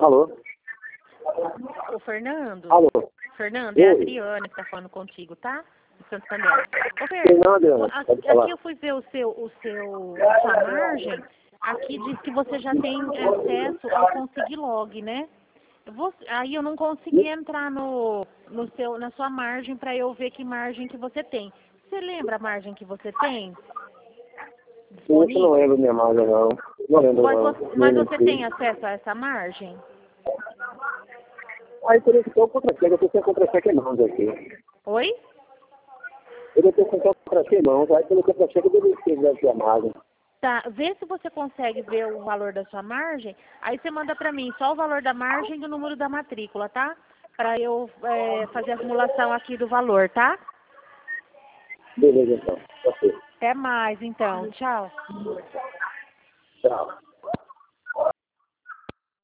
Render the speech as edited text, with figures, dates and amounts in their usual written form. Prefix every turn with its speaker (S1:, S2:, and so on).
S1: Alô?
S2: Ô, Fernando.
S1: Alô?
S2: Fernando, é a Adriana que tá falando contigo, tá? De Santander. Ô,
S1: Não, Adriana, pode falar.
S2: aqui eu fui ver a sua margem. Aqui diz que você já tem acesso ao Consig Log, né? Aí eu não consegui entrar na sua margem para eu ver que margem que você tem. Você lembra a margem que você tem?
S1: Eu não lembro minha margem, não. Não lembro,
S2: Mas você tem acesso a essa margem?
S1: Aí por isso que eu contra-cheque, eu tô sem contra-cheque em mãos aqui.
S2: Oi?
S1: Eu tô com contra-cheque em mãos, aí pelo contra-cheque eu devo escrever aqui a margem.
S2: Tá, vê se você consegue ver o valor da sua margem, aí você manda pra mim só o valor da margem e o número da matrícula, tá? Pra eu fazer a simulação aqui do valor, tá?
S1: Beleza, então. Ok.
S2: Até mais, então. Tchau.